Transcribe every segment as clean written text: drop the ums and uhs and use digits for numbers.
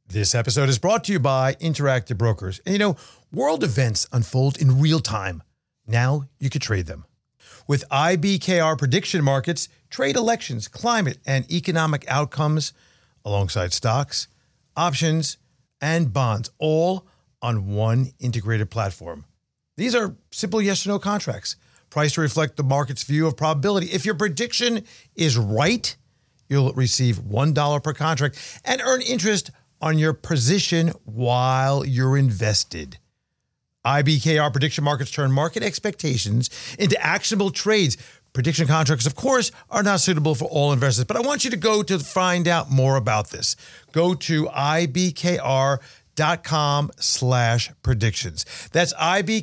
This episode is brought to you by Interactive Brokers. And you know, world events unfold in real time. Now you can trade them. With IBKR prediction markets, trade elections, climate, and economic outcomes alongside stocks, options, and bonds, all on one integrated platform. These are simple yes or no contracts, priced to reflect the market's view of probability. If your prediction is right, you'll receive $1 per contract and earn interest on your position while you're invested. IBKR prediction markets turn market expectations into actionable trades. Prediction contracts, of course, are not suitable for all investors, but I want you to go to find out more about this. Go to ibkr.com/predictions. That's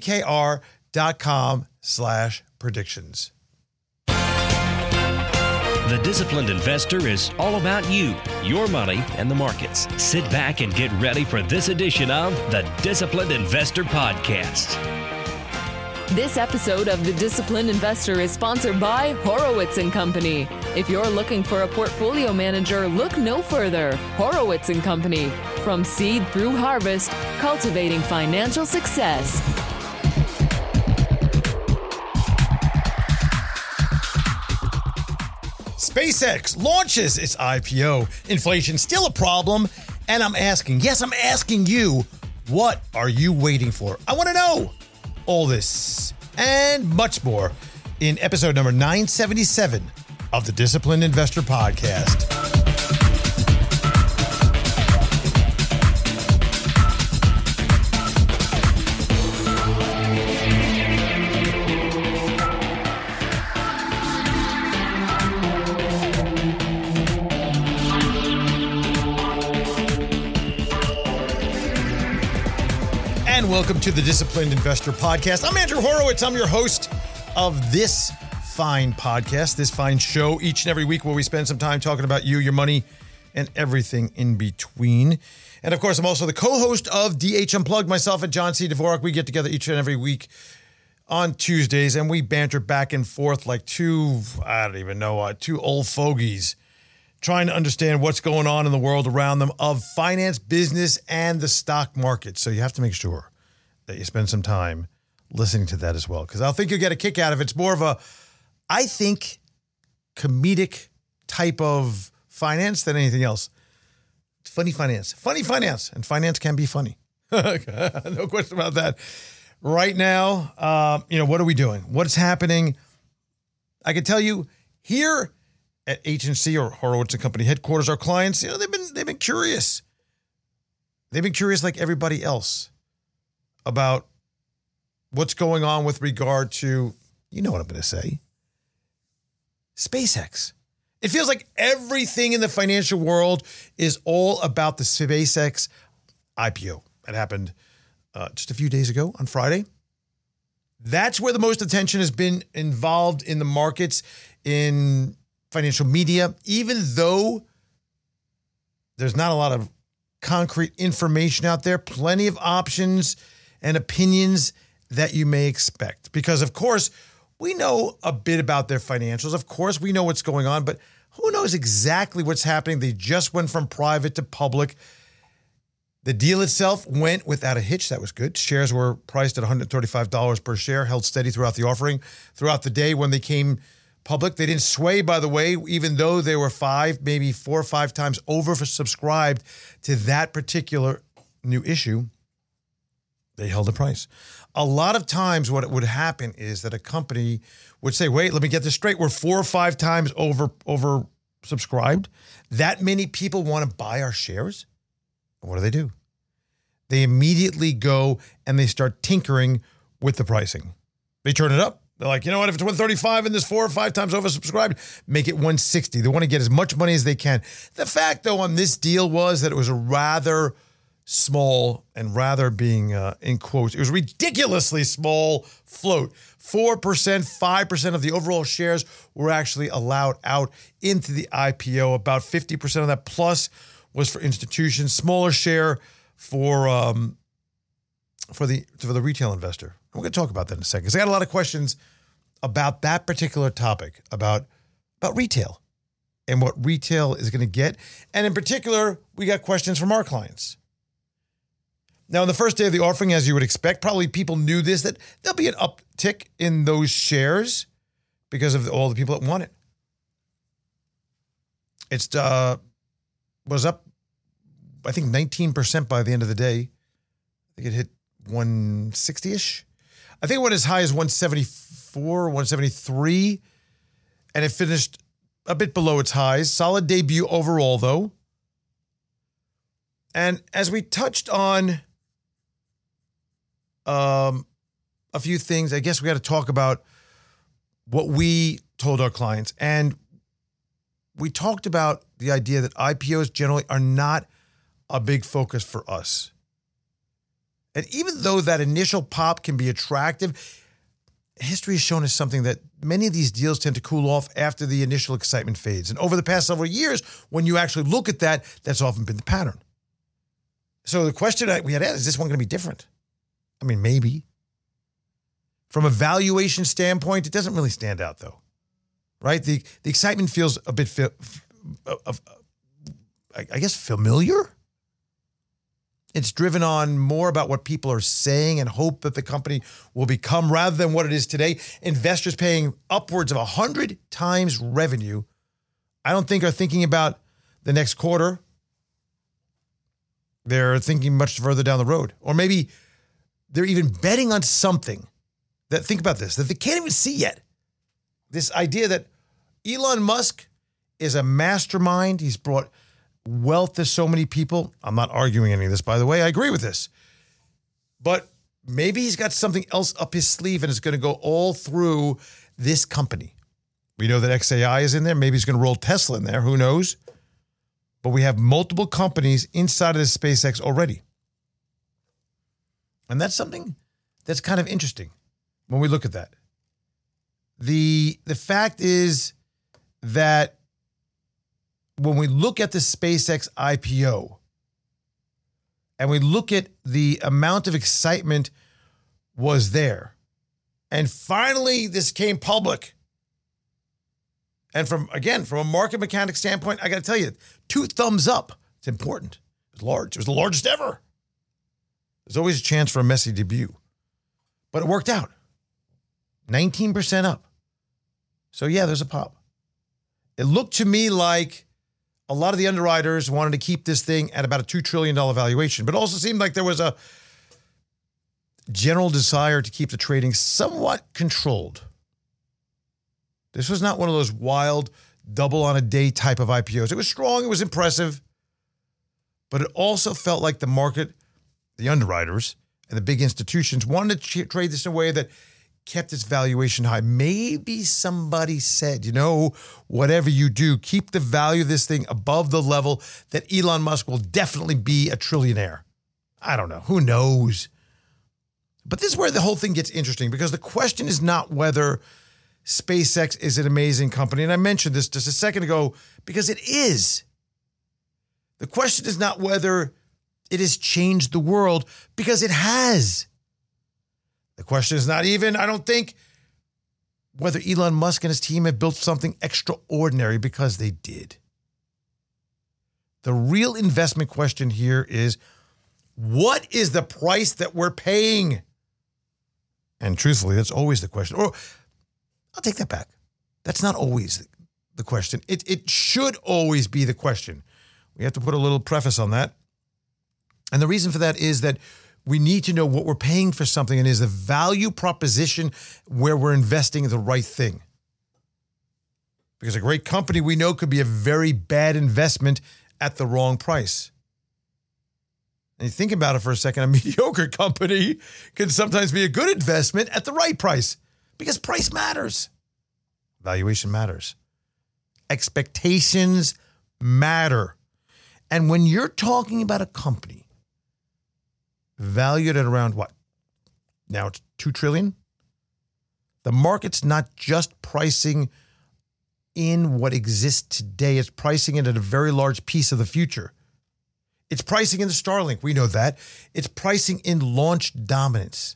ibkr.com/predictions. The Disciplined Investor is all about you, your money, and the markets. Sit back and get ready for this edition of the Disciplined Investor Podcast. This episode of The Disciplined Investor is sponsored by Horowitz & Company. If you're looking for a portfolio manager, look no further. Horowitz & Company. From seed through harvest, cultivating financial success. SpaceX launches its IPO. Inflation still a problem. And I'm asking you, what are you waiting for? I want to know all this and much more in episode number 977 of the Disciplined Investor Podcast. And welcome to the Disciplined Investor Podcast. I'm Andrew Horowitz. I'm your host of this fine podcast, this fine show each and every week where we spend some time talking about you, your money, and everything in between. And of course, I'm also the co-host of DH Unplugged. Myself and John C. Dvorak, we get together each and every week on Tuesdays and we banter back and forth like two old fogies trying to understand what's going on in the world around them of finance, business, and the stock market. So you have to make sure that you spend some time listening to that as well, because I think you'll get a kick out of it. It's more of a, I think, comedic type of finance than anything else. It's funny finance, and finance can be funny. No question about that. Right now, what are we doing? What's happening? I can tell you here at H&C or Horowitz & Company headquarters, our clients, they've been curious. They've been curious like everybody else about what's going on with regard to, you know what I'm going to say, SpaceX. It feels like everything in the financial world is all about the SpaceX IPO. It happened just a few days ago on Friday. That's where the most attention has been involved in the markets, in financial media, even though there's not a lot of concrete information out there, plenty of options and opinions that you may expect. Because, of course, we know a bit about their financials. Of course, we know what's going on, but who knows exactly what's happening? They just went from private to public. The deal itself went without a hitch. That was good. Shares were priced at $135 per share, held steady throughout the offering. Throughout the day when they came public, they didn't sway, by the way, even though they were 5, maybe 4 or 5 times oversubscribed to that particular new issue. They held the price. A lot of times what would happen is that a company would say, wait, let me get this straight. We're 4 or 5 times oversubscribed. That many people want to buy our shares. What do? They immediately go and they start tinkering with the pricing. They turn it up. They're like, you know what? If it's 135 and there's 4 or 5 times oversubscribed, make it 160. They want to get as much money as they can. The fact, though, on this deal was that it was a rather small and rather being in quotes, it was ridiculously small float. 4%, 5% of the overall shares were actually allowed out into the IPO. About 50% of that plus was for institutions. Smaller share for the retail investor. We're going to talk about that in a second, because I got a lot of questions about that particular topic, about retail. and what retail is going to get. And in particular, we got questions from our clients. Now, on the first day of the offering, as you would expect, probably people knew this, that there'll be an uptick in those shares because of all the people that want it. It's was up, I think, 19% by the end of the day. I think it hit 160-ish. I think it went as high as 174, 173, and it finished a bit below its highs. Solid debut overall, though. And as we touched on a few things, I guess we got to talk about what we told our clients. And we talked about the idea that IPOs generally are not a big focus for us. And even though that initial pop can be attractive, history has shown us something that many of these deals tend to cool off after the initial excitement fades. And over the past several years, when you actually look at that, that's often been the pattern. So the question we had asked, is this one going to be different? I mean, maybe. From a valuation standpoint, it doesn't really stand out, though, right? The excitement feels a bit, I guess, familiar. It's driven on more about what people are saying and hope that the company will become rather than what it is today. Investors paying upwards of 100 times revenue, I don't think are thinking about the next quarter. They're thinking much further down the road. Or maybe they're even betting on something that, think about this, that they can't even see yet. This idea that Elon Musk is a mastermind. He's brought wealth to so many people. I'm not arguing any of this, by the way. I agree with this. But maybe he's got something else up his sleeve and it's going to go all through this company. We know that XAI is in there. Maybe he's going to roll Tesla in there. Who knows? But we have multiple companies inside of this SpaceX already. And that's something that's kind of interesting when we look at that. The fact is that when we look at the SpaceX IPO and we look at the amount of excitement was there, and finally this came public. And from a market mechanics standpoint, I got to tell you, 2 thumbs up. It's important. It's large. It was the largest ever. There's always a chance for a messy debut. But it worked out. 19% up. So yeah, there's a pop. It looked to me like a lot of the underwriters wanted to keep this thing at about a $2 trillion valuation, but it also seemed like there was a general desire to keep the trading somewhat controlled. This was not one of those wild double on a day type of IPOs. It was strong. It was impressive. But it also felt like the market, the underwriters, and the big institutions wanted to trade this in a way that kept its valuation high. Maybe somebody said, whatever you do, keep the value of this thing above the level that Elon Musk will definitely be a trillionaire. I don't know. Who knows? But this is where the whole thing gets interesting, because the question is not whether SpaceX is an amazing company. And I mentioned this just a second ago because it is. The question is not whether it has changed the world, because it has. The question is not even, I don't think, whether Elon Musk and his team have built something extraordinary, because they did. The real investment question here is, what is the price that we're paying? And truthfully, that's always the question. Or I'll take that back. That's not always the question. It should always be the question. We have to put a little preface on that. And the reason for that is that we need to know what we're paying for something, and is the value proposition where we're investing the right thing. Because a great company we know could be a very bad investment at the wrong price. And you think about it for a second, a mediocre company can sometimes be a good investment at the right price, because price matters. Valuation matters. Expectations matter. And when you're talking about a company valued at around what? Now it's $2 trillion. The market's not just pricing in what exists today. It's pricing it at a very large piece of the future. It's pricing in the Starlink. We know that. It's pricing in launch dominance.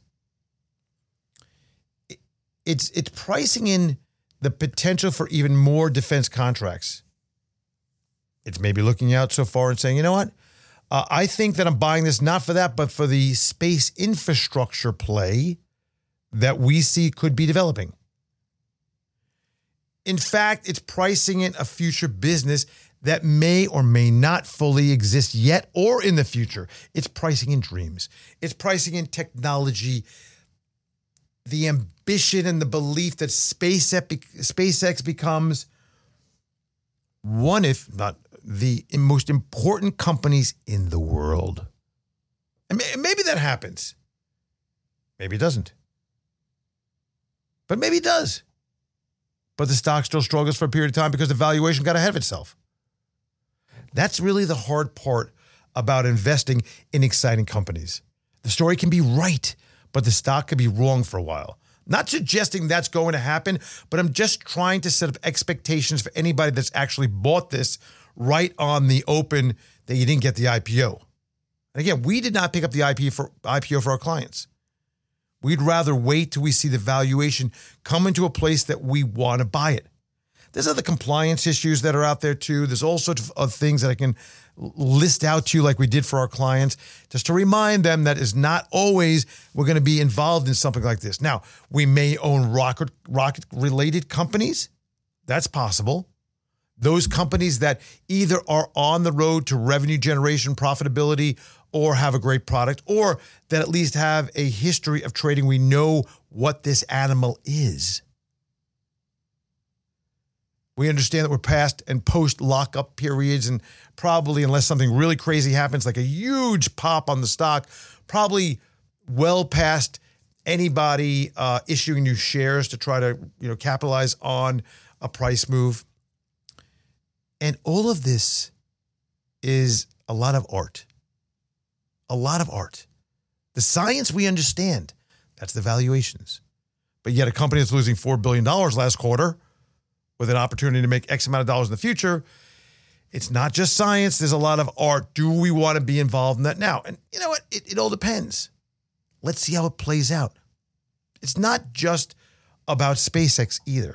It's pricing in the potential for even more defense contracts. It's maybe looking out so far and saying, you know what? I think that I'm buying this not for that, but for the space infrastructure play that we see could be developing. In fact, it's pricing in a future business that may or may not fully exist yet or in the future. It's pricing in dreams. It's pricing in technology, the ambition and the belief that SpaceX becomes one, if not the most important companies in the world. And maybe that happens. Maybe it doesn't. But maybe it does. But the stock still struggles for a period of time because the valuation got ahead of itself. That's really the hard part about investing in exciting companies. The story can be right, but the stock could be wrong for a while. Not suggesting that's going to happen, but I'm just trying to set up expectations for anybody that's actually bought this right on the open that you didn't get the IPO. And again, we did not pick up the IPO for our clients. We'd rather wait till we see the valuation come into a place that we want to buy it. There's other compliance issues that are out there too. There's all sorts of things that I can list out to you like we did for our clients, just to remind them that is not always we're going to be involved in something like this. Now, we may own rocket-related companies. That's possible. Those companies that either are on the road to revenue generation, profitability, or have a great product, or that at least have a history of trading. We know what this animal is. We understand that we're past and post lockup periods, and probably, unless something really crazy happens, like a huge pop on the stock, probably well past anybody issuing new shares to try to capitalize on a price move. And all of this is a lot of art. A lot of art. The science we understand. That's the valuations. But yet a company that's losing $4 billion last quarter with an opportunity to make X amount of dollars in the future, it's not just science. There's a lot of art. Do we want to be involved in that now? And you know what? It all depends. Let's see how it plays out. It's not just about SpaceX either.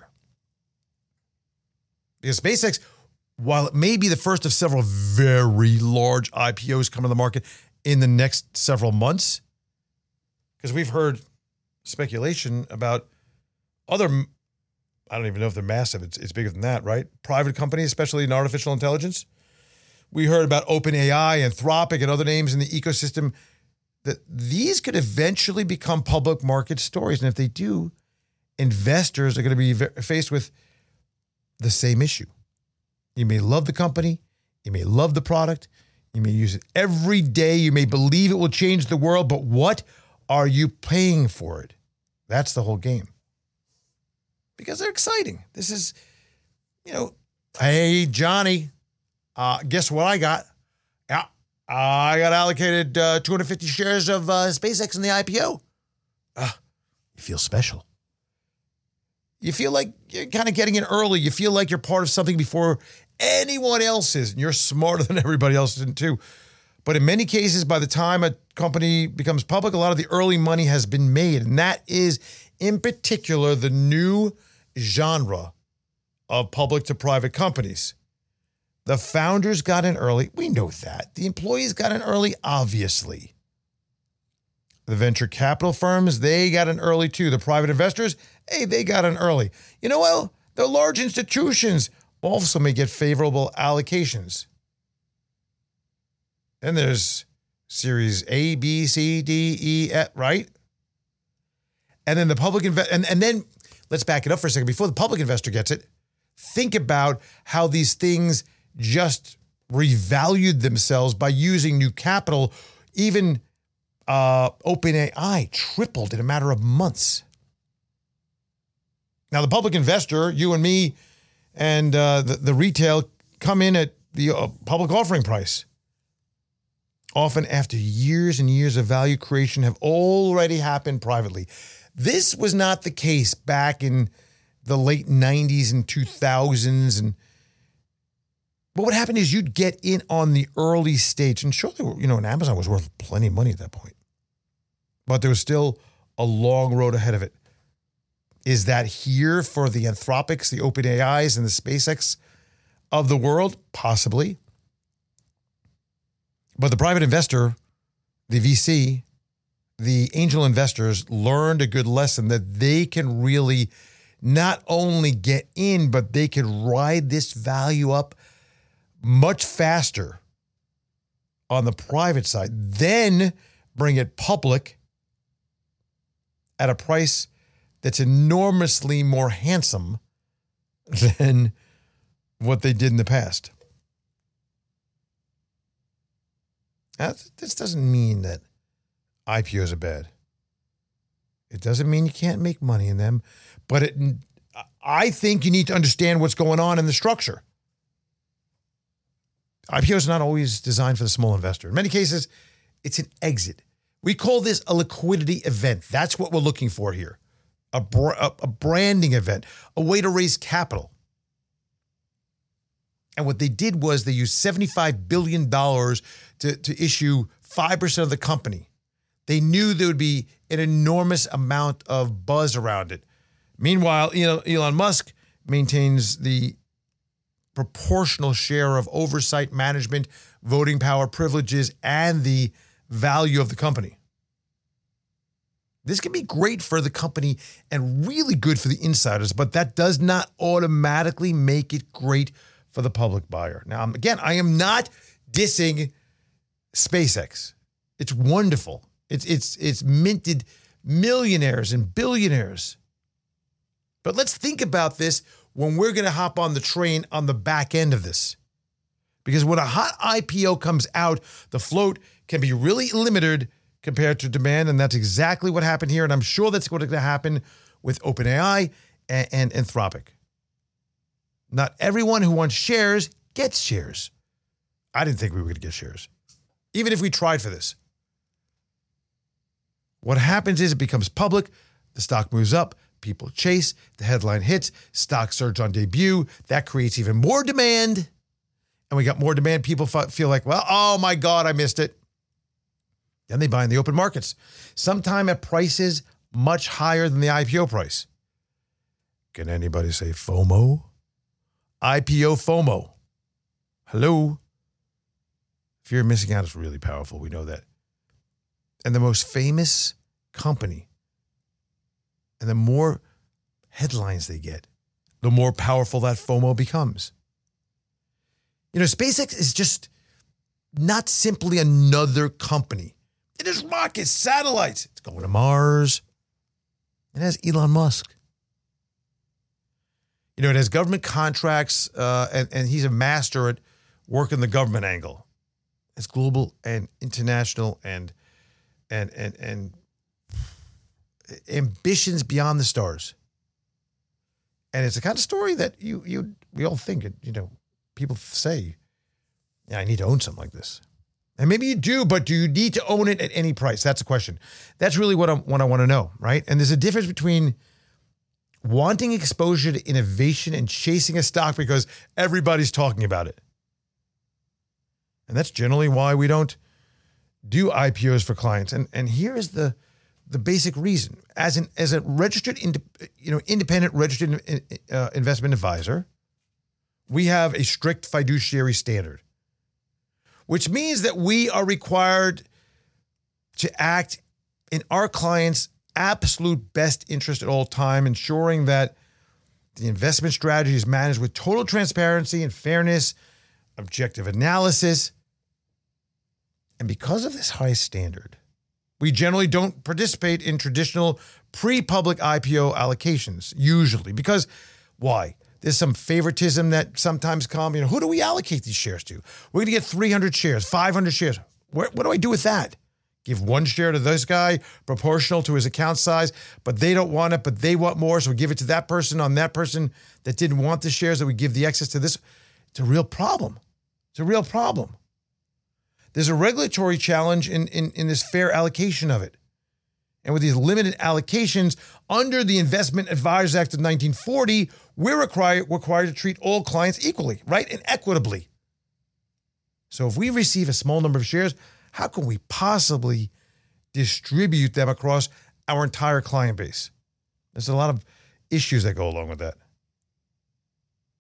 Because SpaceX, while it may be the first of several very large IPOs coming to the market in the next several months, because we've heard speculation about other, I don't even know if they're massive. It's bigger than that, right? Private companies, especially in artificial intelligence. We heard about OpenAI, Anthropic, and other names in the ecosystem, that these could eventually become public market stories. And if they do, investors are going to be faced with the same issue. You may love the company. You may love the product. You may use it every day. You may believe it will change the world, but what are you paying for it? That's the whole game. Because they're exciting. This is, hey, Johnny, guess what I got? Yeah, I got allocated 250 shares of SpaceX in the IPO. You feel special. You feel like you're kind of getting in early. You feel like you're part of something before anyone else is, and you're smarter than everybody else is too. But in many cases, by the time a company becomes public, a lot of the early money has been made, and that is, in particular, the new genre of public to private companies. The founders got in early. We know that. The employees got in early, obviously. The venture capital firms, they got in early too. The private investors, hey, they got in early. Well, the large institutions also may get favorable allocations. Then there's Series A, B, C, D, E, F, right? And then the public and then let's back it up for a second. Before the public investor gets it, think about how these things just revalued themselves by using new capital. Even OpenAI tripled in a matter of months. Now, the public investor, you and me, and the retail come in at the public offering price. Often after years and years of value creation have already happened privately. This was not the case back in the late 90s and 2000s. But what happened is you'd get in on the early stage. And surely, and Amazon was worth plenty of money at that point. But there was still a long road ahead of it. Is that here for the Anthropics, the OpenAIs, and the SpaceX of the world? Possibly. But the private investor, the VC, the angel investors learned a good lesson that they can really not only get in, but they can ride this value up much faster on the private side, then bring it public at a price that's enormously more handsome than what they did in the past. Now, this doesn't mean that IPOs are bad. It doesn't mean you can't make money in them, but I think you need to understand what's going on in the structure. IPOs are not always designed for the small investor. In many cases, it's an exit. We call this a liquidity event. That's what we're looking for here. A branding event, a way to raise capital. And what they did was they used $75 billion to issue 5% of the company. They knew there would be an enormous amount of buzz around it. Meanwhile, Elon Musk maintains the proportional share of oversight, management, voting power, privileges, and the value of the company. This can be great for the company and really good for the insiders, but that does not automatically make it great for the public buyer. Now, again, I am not dissing SpaceX. It's wonderful. It's minted millionaires and billionaires. But let's think about this when we're going to hop on the train on the back end of this. Because when a hot IPO comes out, the float can be really limited compared to demand, and that's exactly what happened here. And I'm sure that's going to happen with OpenAI and Anthropic. Not everyone who wants shares gets shares. I didn't think we were going to get shares, even if we tried for this. What happens is it becomes public, the stock moves up, people chase, the headline hits, stock surge on debut. That creates even more demand. And we got more demand. People feel like, well, oh my God, I missed it. Then they buy in the open markets, sometime at prices much higher than the IPO price. Can anybody say FOMO? IPO FOMO. Hello? Fear of missing out is really powerful. We know that. And the most famous company, and the more headlines they get, the more powerful that FOMO becomes. SpaceX is just not simply another company. It is rockets, satellites. It's going to Mars. It has Elon Musk. It has government contracts, and he's a master at working the government angle. It's global and international and ambitions beyond the stars. And it's the kind of story that we all think, people say, yeah, I need to own something like this. And maybe you do, but do you need to own it at any price? That's the question. That's really what I want to know, right? And there's a difference between wanting exposure to innovation and chasing a stock because everybody's talking about it. And that's generally why we don't do IPOs for clients. And here is the basic reason. As a registered, independent registered investment advisor, we have a strict fiduciary standard, which means that we are required to act in our clients' absolute best interest at all time, ensuring that the investment strategy is managed with total transparency and fairness, objective analysis. And because of this high standard, we generally don't participate in traditional pre-public IPO allocations, usually. Because why? There's some favoritism that sometimes comes. Who do we allocate these shares to? We're going to get 300 shares, 500 shares. What do I do with that? Give one share to this guy, proportional to his account size, but they don't want it, but they want more, so we give it to that person on that person that didn't want the shares, that we give the excess to this. It's a real problem. It's a real problem. There's a regulatory challenge in this fair allocation of it. And with these limited allocations, under the Investment Advisors Act of 1940, we're required to treat all clients equally, right? And equitably. So if we receive a small number of shares, how can we possibly distribute them across our entire client base? There's a lot of issues that go along with that.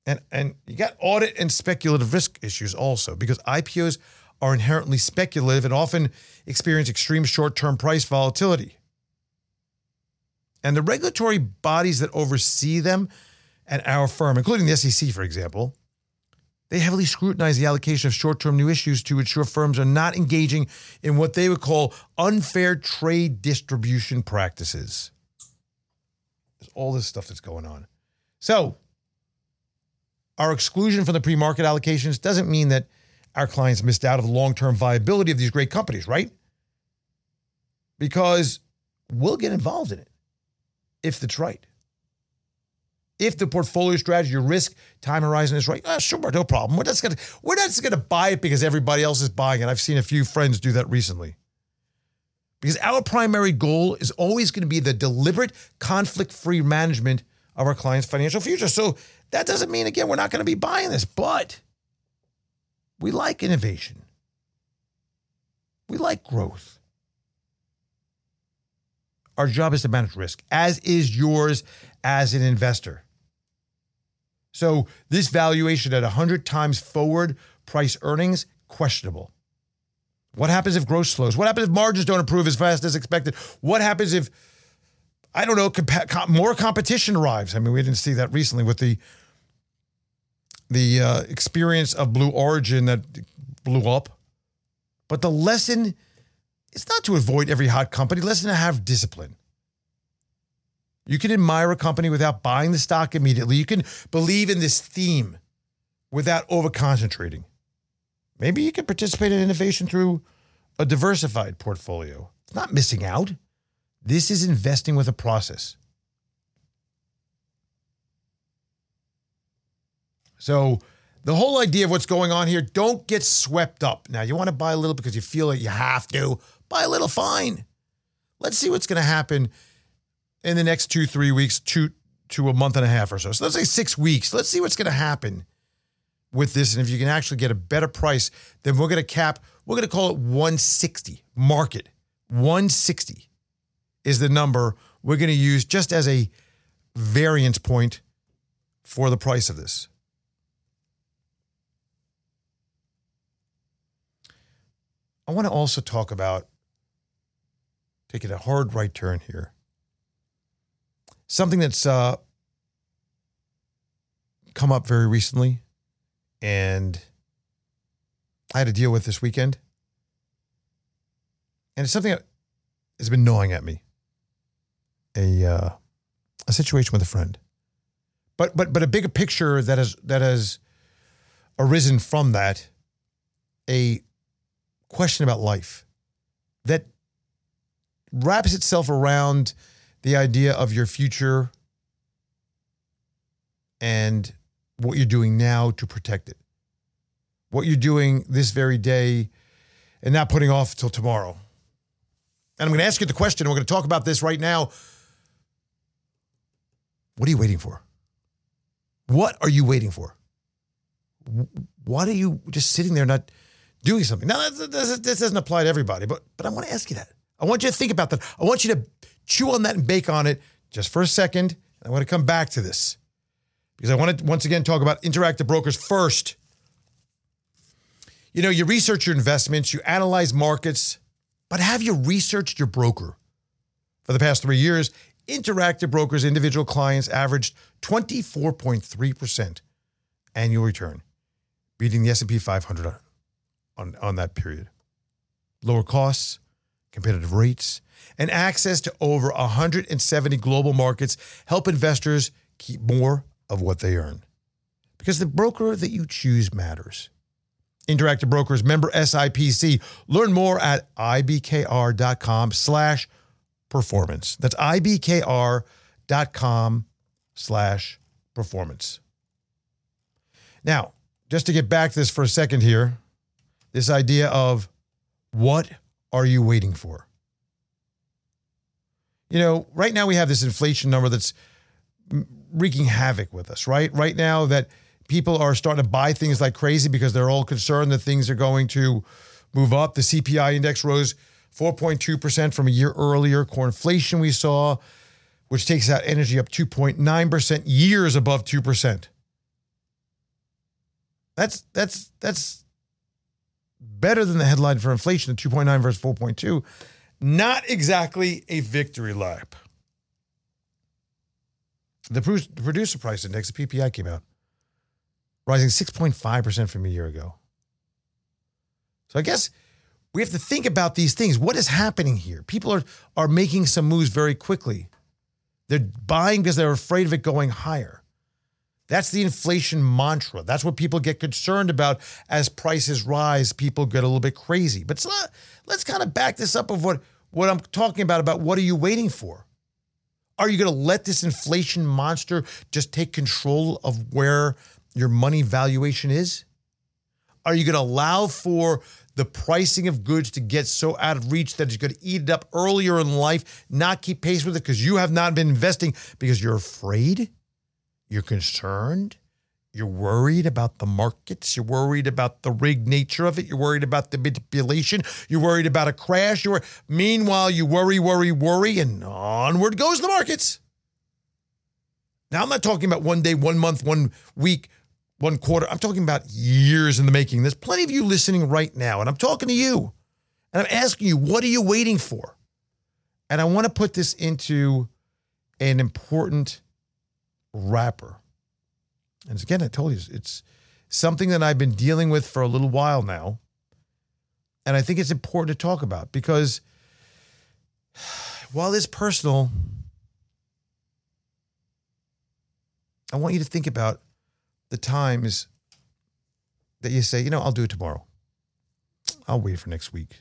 And you got audit and speculative risk issues also, because IPOs are inherently speculative and often experience extreme short-term price volatility. And the regulatory bodies that oversee them at our firm, including the SEC, for example, they heavily scrutinize the allocation of short-term new issues to ensure firms are not engaging in what they would call unfair trade distribution practices. There's all this stuff that's going on. So, our exclusion from the pre-market allocations doesn't mean that our clients missed out on the long-term viability of these great companies, right? Because we'll get involved in it if it's right. If the portfolio strategy, your risk time horizon is right, sure, no problem. We're not just going to buy it because everybody else is buying it. I've seen a few friends do that recently. Because our primary goal is always going to be the deliberate, conflict-free management of our clients' financial future. So that doesn't mean, again, we're not going to be buying this, but we like innovation. We like growth. Our job is to manage risk, as is yours as an investor. So this valuation at 100 times forward price earnings, questionable. What happens if growth slows? What happens if margins don't improve as fast as expected? What happens if, I don't know, more competition arrives? I mean, we didn't see that recently with the experience of Blue Origin that blew up. But the lesson is not to avoid every hot company. The lesson is to have discipline. You can admire a company without buying the stock immediately. You can believe in this theme without over-concentrating. Maybe you can participate in innovation through a diversified portfolio. It's not missing out. This is investing with a process. So the whole idea of what's going on here, don't get swept up. Now, you want to buy a little because you feel like you have to. Buy a little, fine. Let's see what's going to happen in the next 2-3 weeks, to a month and a half or so. So let's say 6 weeks. Let's see what's going to happen with this. And if you can actually get a better price, then we're going to call it 160 market. 160 is the number we're going to use just as a variance point for the price of this. I want to also talk about taking a hard right turn here. Something that's come up very recently, and I had to deal with this weekend. And it's something that has been gnawing at me. A situation with a friend. But a bigger picture that has arisen from that, a question about life that wraps itself around the idea of your future and what you're doing now to protect it. What you're doing this very day and not putting off till tomorrow. And I'm going to ask you the question, and we're going to talk about this right now. What are you waiting for? What are you waiting for? Why are you just sitting there not doing something? Now, this doesn't apply to everybody, but I want to ask you that. I want you to think about that. I want you to chew on that and bake on it just for a second. I want to come back to this because I want to once again talk about Interactive Brokers first. You know, you research your investments, you analyze markets, but have you researched your broker? For the past 3 years, Interactive Brokers' individual clients averaged 24.3% annual return, beating the S&P 500 on that period. Lower costs, competitive rates, and access to over 170 global markets help investors keep more of what they earn. Because the broker that you choose matters. Interactive Brokers, member SIPC. Learn more at ibkr.com/performance. That's ibkr.com/performance. Now, just to get back to this for a second here, this idea of what are you waiting for? You know, right now we have this inflation number that's wreaking havoc with us, right? Right now that people are starting to buy things like crazy because they're all concerned that things are going to move up. The CPI index rose 4.2% from a year earlier. Core inflation we saw, which takes out energy up 2.9%, years above 2%. That's better than the headline for inflation at 2.9 versus 4.2. Not exactly a victory lap. The producer price index, the PPI, came out, rising 6.5% from a year ago. So I guess we have to think about these things. What is happening here? People are making some moves very quickly. They're buying because they're afraid of it going higher. That's the inflation mantra. That's what people get concerned about as prices rise. People get a little bit crazy. But let's kind of back this up of what I'm talking about what are you waiting for? Are you going to let this inflation monster just take control of where your money valuation is? Are you going to allow for the pricing of goods to get so out of reach that it's going to eat it up earlier in life, not keep pace with it because you have not been investing because you're afraid? You're concerned. You're worried about the markets. You're worried about the rigged nature of it. You're worried about the manipulation. You're worried about a crash. Meanwhile, you worry, and onward goes the markets. Now, I'm not talking about 1 day, 1 month, 1 week, 1 quarter. I'm talking about years in the making. There's plenty of you listening right now, and I'm talking to you. And I'm asking you, what are you waiting for? And I want to put this into an important wrapper. And again, I told you, it's something that I've been dealing with for a little while now. And I think it's important to talk about because while it's personal, I want you to think about the times that you say, I'll do it tomorrow. I'll wait for next week.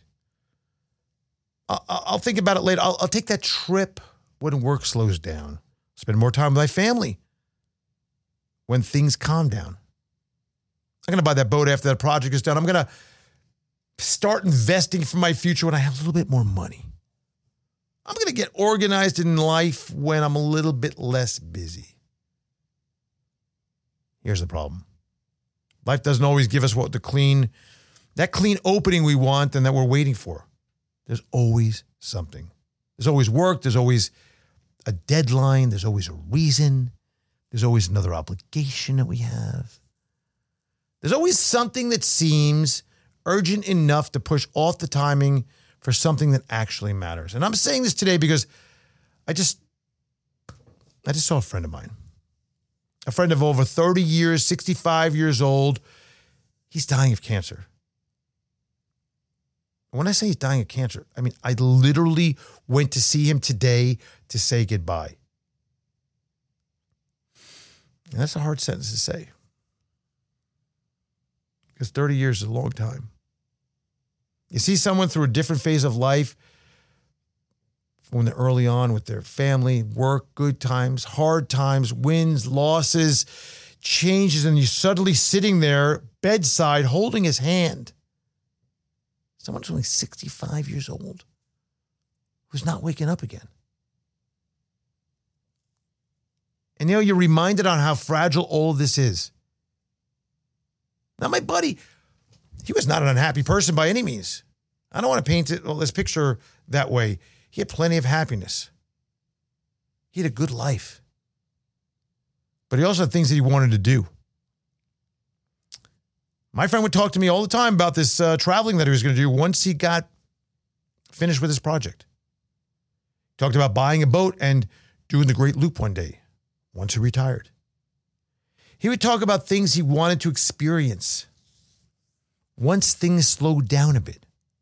I'll think about it later. I'll take that trip when work slows down. Spend more time with my family when things calm down. I'm going to buy that boat after that project is done. I'm going to start investing for my future when I have a little bit more money. I'm going to get organized in life when I'm a little bit less busy. Here's the problem. Life doesn't always give us that clean opening we want and that we're waiting for. There's always something. There's always work. There's always a deadline. There's always a reason. There's always another obligation that we have. There's always something that seems urgent enough to push off the timing for something that actually matters. And I'm saying this today because I just saw a friend of mine. A friend of over 30 years, 65 years old. He's dying of cancer. When I say he's dying of cancer, I mean, I literally went to see him today to say goodbye. And that's a hard sentence to say. Because 30 years is a long time. You see someone through a different phase of life when they're early on with their family, work, good times, hard times, wins, losses, changes, and you're suddenly sitting there bedside holding his hand. Someone who's only 65 years old who's not waking up again. And you're reminded on how fragile all of this is. Now, my buddy, he was not an unhappy person by any means. I don't want to paint this picture that way. He had plenty of happiness. He had a good life. But he also had things that he wanted to do. My friend would talk to me all the time about this traveling that he was going to do once he got finished with his project. Talked about buying a boat and doing the Great Loop one day once he retired. He would talk about things he wanted to experience once things slowed down a bit.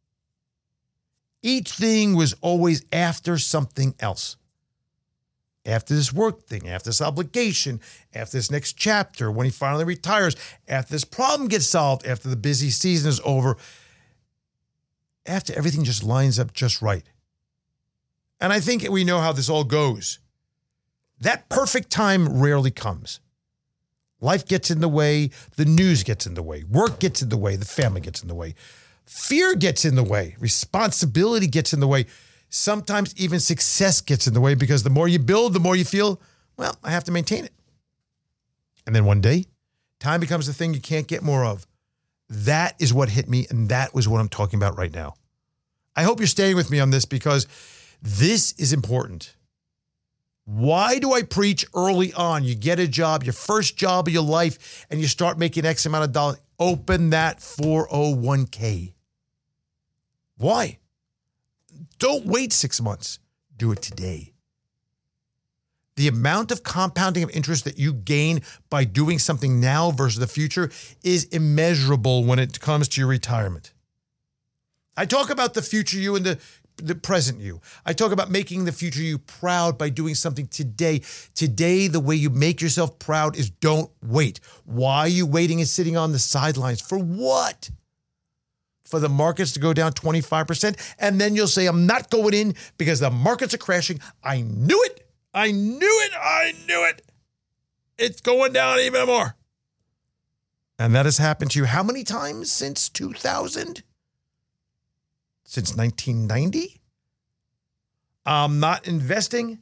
Each thing was always after something else. After this work thing, after this obligation, after this next chapter, when he finally retires, after this problem gets solved, after the busy season is over, after everything just lines up just right. And I think we know how this all goes. That perfect time rarely comes. Life gets in the way, the news gets in the way, work gets in the way, the family gets in the way, fear gets in the way, responsibility gets in the way. Sometimes even success gets in the way because the more you build, the more you feel, well, I have to maintain it. And then one day, time becomes the thing you can't get more of. That is what hit me, and that was what I'm talking about right now. I hope you're staying with me on this because this is important. Why do I preach early on? You get a job, your first job of your life, and you start making X amount of dollars. Open that 401k. Why? Don't wait 6 months. Do it today. The amount of compounding of interest that you gain by doing something now versus the future is immeasurable when it comes to your retirement. I talk about the future you and the present you. I talk about making the future you proud by doing something today. Today, the way you make yourself proud is don't wait. Why are you waiting and sitting on the sidelines? For what? For the markets to go down 25%. And then you'll say, I'm not going in because the markets are crashing. I knew it. I knew it. I knew it. It's going down even more. And that has happened to you how many times since 2000? Since 1990? I'm not investing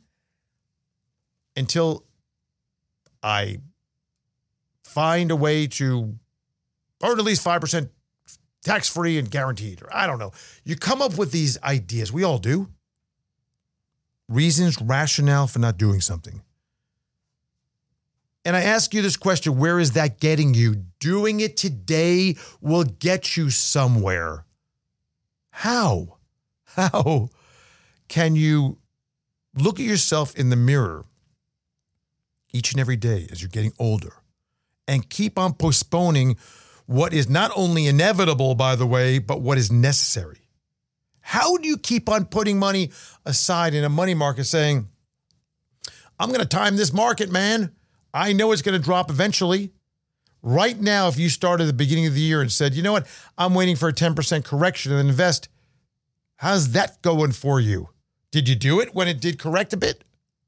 until I find a way to earn at least 5% tax-free and guaranteed. Or I don't know. You come up with these ideas. We all do. Reasons, rationale for not doing something. And I ask you this question, where is that getting you? Doing it today will get you somewhere. How? How can you look at yourself in the mirror each and every day as you're getting older and keep on postponing what is not only inevitable, by the way, but what is necessary? How do you keep on putting money aside in a money market saying, I'm going to time this market, man. I know it's going to drop eventually. Right now, if you started at the beginning of the year and said, you know what, I'm waiting for a 10% correction and invest, how's that going for you? Did you do it when it did correct a bit?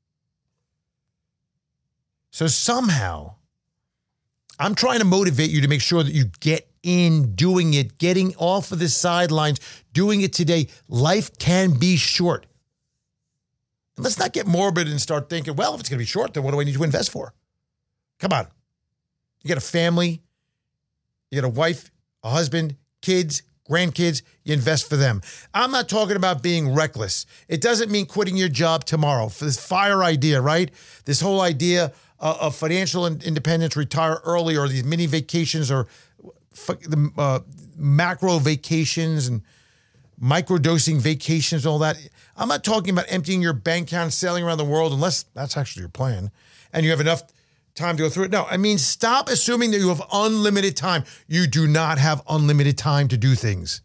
So somehow, I'm trying to motivate you to make sure that you get in doing it, getting off of the sidelines, doing it today. Life can be short. And let's not get morbid and start thinking, well, if it's going to be short, then what do I need to invest for? Come on. You got a family, you got a wife, a husband, kids, grandkids, you invest for them. I'm not talking about being reckless. It doesn't mean quitting your job tomorrow. For this FIRE idea, right? This whole idea of financial independence, retire early, or these mini vacations, or macro vacations and microdosing vacations and all that. I'm not talking about emptying your bank account and sailing around the world unless that's actually your plan and you have enough time to go through it. No, I mean, stop assuming that you have unlimited time. You do not have unlimited time to do things.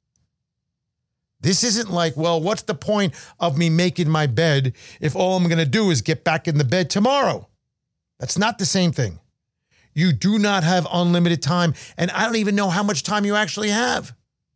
This isn't like, well, what's the point of me making my bed if all I'm going to do is get back in the bed tomorrow? That's not the same thing. You do not have unlimited time, and I don't even know how much time you actually have.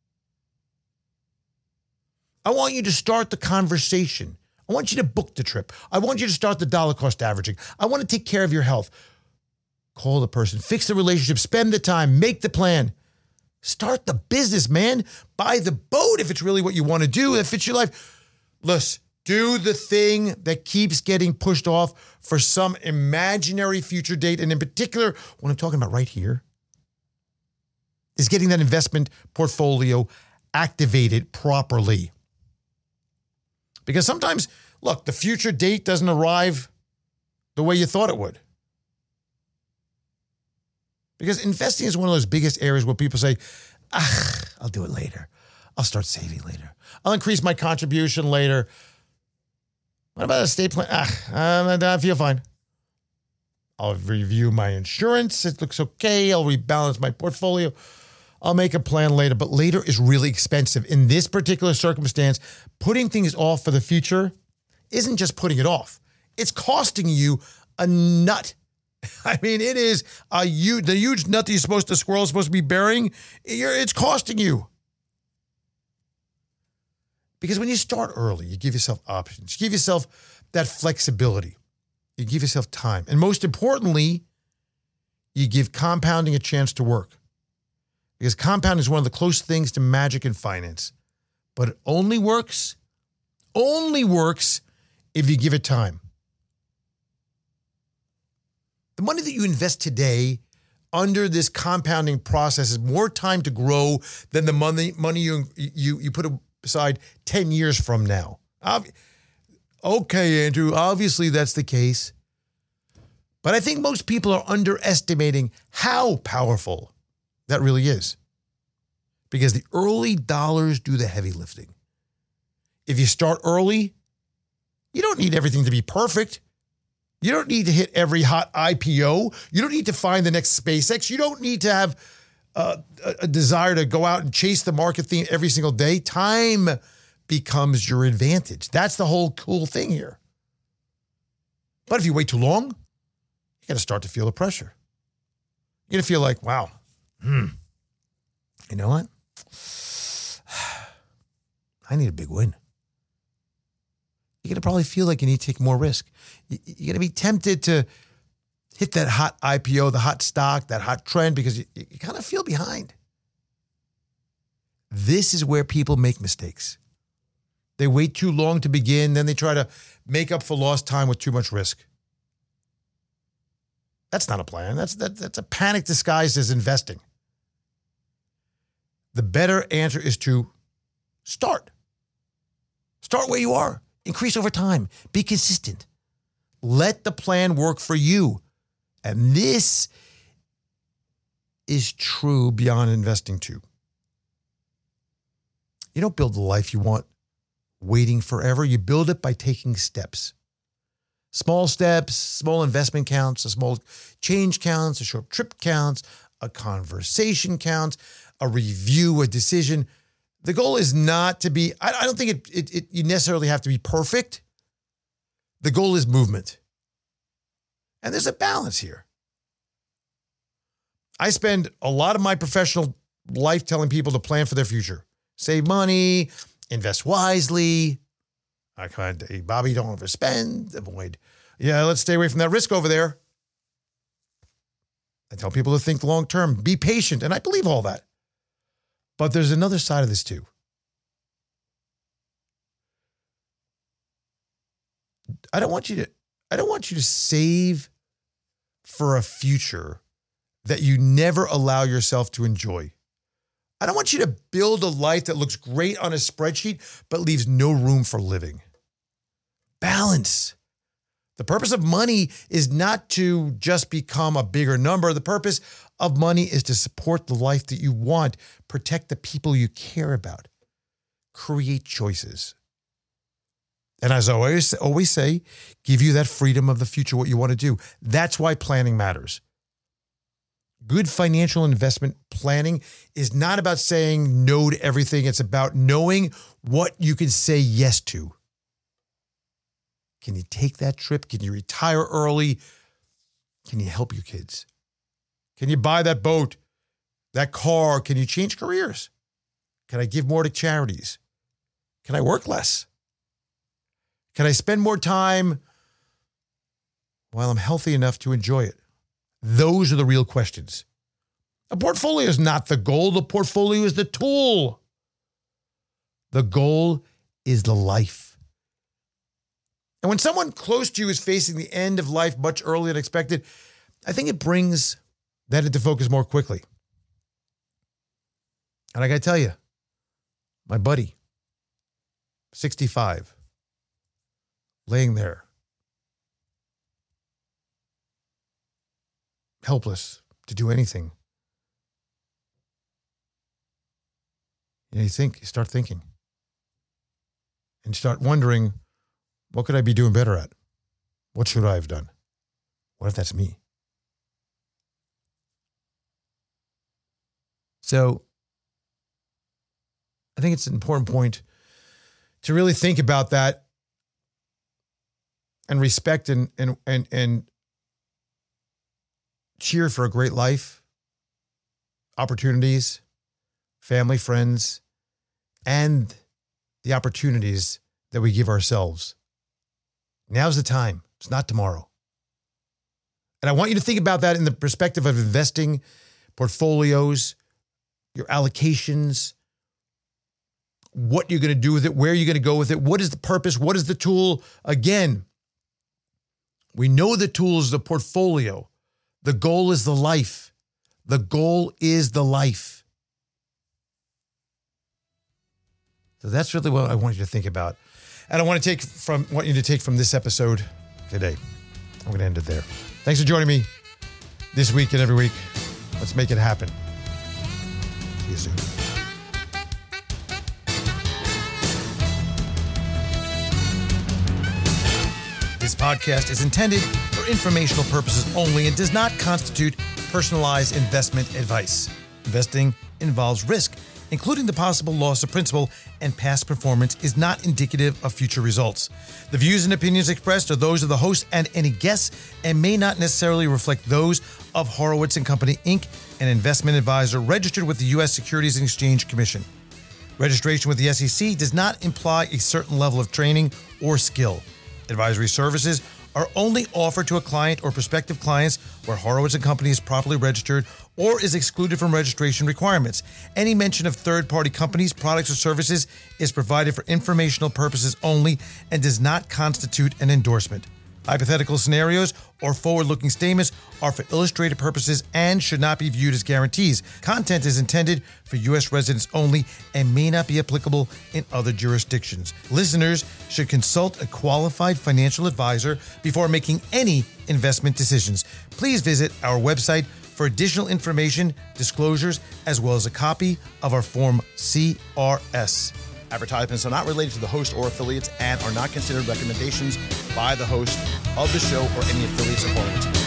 I want you to start the conversation. I want you to book the trip. I want you to start the dollar cost averaging. I want to take care of your health. Call the person, fix the relationship, spend the time, make the plan. Start the business, man. Buy the boat if it's really what you want to do, if it's your life. Listen, do the thing that keeps getting pushed off for some imaginary future date. And in particular, what I'm talking about right here is getting that investment portfolio activated properly. Because sometimes, look, the future date doesn't arrive the way you thought it would. Because investing is one of those biggest areas where people say, I'll do it later. I'll start saving later. I'll increase my contribution later. What about a estate plan? I feel fine. I'll review my insurance. It looks okay. I'll rebalance my portfolio. I'll make a plan later. But later is really expensive. In this particular circumstance, putting things off for the future isn't just putting it off. It's costing you a nut. I mean, it is the huge nut that the squirrel is supposed to be bearing. It's costing you. Because when you start early, you give yourself options. You give yourself that flexibility. You give yourself time. And most importantly, you give compounding a chance to work. Because compounding is one of the closest things to magic in finance. But it only works if you give it time. The money that you invest today under this compounding process is more time to grow than the money you put aside 10 years from now. Okay, Andrew, obviously that's the case. But I think most people are underestimating how powerful that really is. Because the early dollars do the heavy lifting. If you start early, you don't need everything to be perfect. You don't need to hit every hot IPO. You don't need to find the next SpaceX. You don't need to have a desire to go out and chase the market theme every single day. Time becomes your advantage. That's the whole cool thing here. But if you wait too long, you got to start to feel the pressure. You're going to feel like, wow, you know what? I need a big win. You're going to probably feel like you need to take more risk. You're going to be tempted to hit that hot IPO, the hot stock, that hot trend, because you kind of feel behind. This is where people make mistakes. They wait too long to begin, then they try to make up for lost time with too much risk. That's not a plan. That's a panic disguised as investing. The better answer is to start. Start where you are. Increase over time. Be consistent. Let the plan work for you. And this is true beyond investing too. You don't build the life you want waiting forever. You build it by taking steps. Small steps, small investment counts, a small change counts, a short trip counts, a conversation counts, a review, a decision. The goal is not to be, I don't think you necessarily have to be perfect. The goal is movement. And there's a balance here. I spend a lot of my professional life telling people to plan for their future. Save money, invest wisely. I kind of, hey, Bobby, don't overspend, avoid. Yeah, let's stay away from that risk over there. I tell people to think long term, be patient, and I believe all that. But there's another side of this too. I don't want you to save for a future that you never allow yourself to enjoy. I don't want you to build a life that looks great on a spreadsheet, but leaves no room for living. Balance. The purpose of money is not to just become a bigger number. The purpose of money is to support the life that you want, protect the people you care about, create choices. And as I always say, give you that freedom of the future, what you want to do. That's why planning matters. Good financial investment planning is not about saying no to everything. It's about knowing what you can say yes to. Can you take that trip? Can you retire early? Can you help your kids? Can you buy that boat, that car? Can you change careers? Can I give more to charities? Can I work less? Can I spend more time while I'm healthy enough to enjoy it? Those are the real questions. A portfolio is not the goal. The portfolio is the tool. The goal is the life. And when someone close to you is facing the end of life much earlier than expected, I think it brings that into focus more quickly. And I got to tell you, my buddy, 65, laying there, helpless to do anything. You start thinking. And you start wondering, what could I be doing better at? What should I have done? What if that's me? So I think it's an important point to really think about that and respect and cheer for a great life, opportunities, family, friends, and the opportunities that we give ourselves. Now's the time. It's not tomorrow. And I want you to think about that in the perspective of investing, portfolios, your allocations, what you're going to do with it, where you're going to go with it, what is the purpose, what is the tool? Again, we know the tool is the portfolio. The goal is the life. The goal is the life. So that's really what I want you to think about. And I want you to take from this episode today. I'm going to end it there. Thanks for joining me this week and every week. Let's make it happen. See you soon. This podcast is intended for informational purposes only and does not constitute personalized investment advice. Investing involves risk, including the possible loss of principal, and past performance is not indicative of future results. The views and opinions expressed are those of the host and any guests and may not necessarily reflect those of Horowitz & Company, Inc., an investment advisor registered with the U.S. Securities and Exchange Commission. Registration with the SEC does not imply a certain level of training or skill. Advisory services are only offered to a client or prospective clients where Horowitz & Company is properly registered or is excluded from registration requirements. Any mention of third-party companies, products, or services is provided for informational purposes only and does not constitute an endorsement. Hypothetical scenarios or forward-looking statements are for illustrative purposes and should not be viewed as guarantees. Content is intended for U.S. residents only and may not be applicable in other jurisdictions. Listeners should consult a qualified financial advisor before making any investment decisions. Please visit our website for additional information, disclosures, as well as a copy of our Form CRS. Advertisements are not related to the host or affiliates and are not considered recommendations by the host of the show or any affiliates of Horowitz.